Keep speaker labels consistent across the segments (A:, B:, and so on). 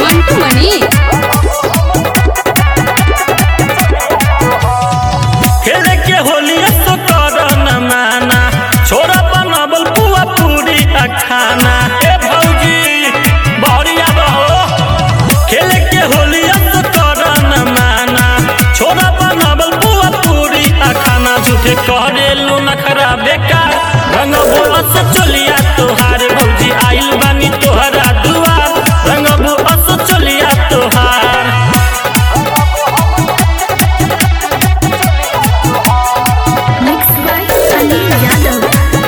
A: मंटू मनी
B: खेले के होली तो कर न माना, छोरा बनावल पुआ पूरी खाना। ए भौजी बढ़िया बहो, खेले के होली तो कर न माना, छोरा बनावल पुआ पूरी खाना। झूठे करेलू नखरा बेकार, रंग बोलस चलिया तोहार। भौजी आइल बानी तोहरा दुआर, रंग बोलस चलिया तोहार।
A: Mix by Anil Yadav.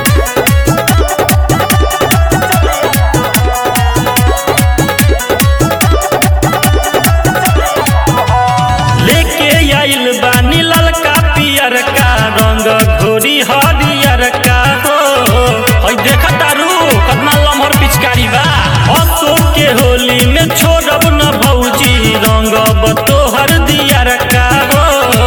B: लेके आइल बानी ललका पियर का रंग घोरी हरियर का हो। हई देखा तारू कतना लम्हर पिचकारी बा। अशोक के होली में छोड़ब न भौजी, रंग तोहर दियर का हो।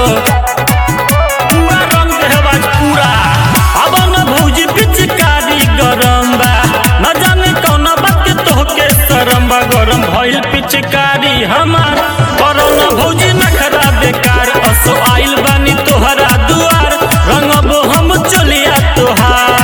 B: पूरा रंग देहबाज पूरा, अब न भौजी पिचकारी गरम बा। न जाने कौन बात के तोहके शरम बा। गरम भइल पिचकारी हमार, करो न भौजी नखरा बेकार। असो आइल बानी तोहरा दुआर, रंगबो हम चलिया तोहार।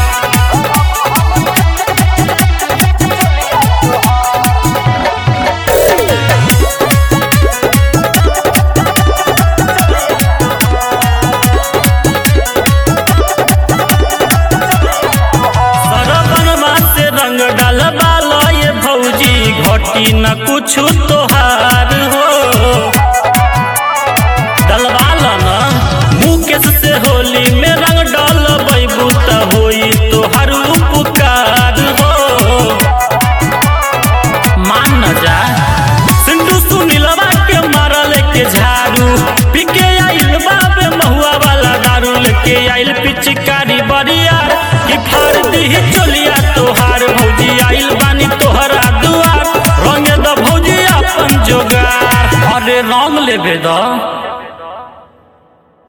B: सरबनमा से रंग डालबा लो ये भौजी, घटी न कुछ तोहार हो। डलवा लो न मुकेश से होली में रंग डलबू त होई तोहार उपकार हो। मान न जा सिंधु सुनीलवा के मारल के झाड़ू, पिके आइल बाबे महुआ वाला दारू। लेके आइल पिचकारी बरिया, कि फाड़ दी चलिया तोहार। भौजी आइल बानी तोहरा दुआर, रंगे द भौजी अपन जोगार। अरे रंग लेबे द।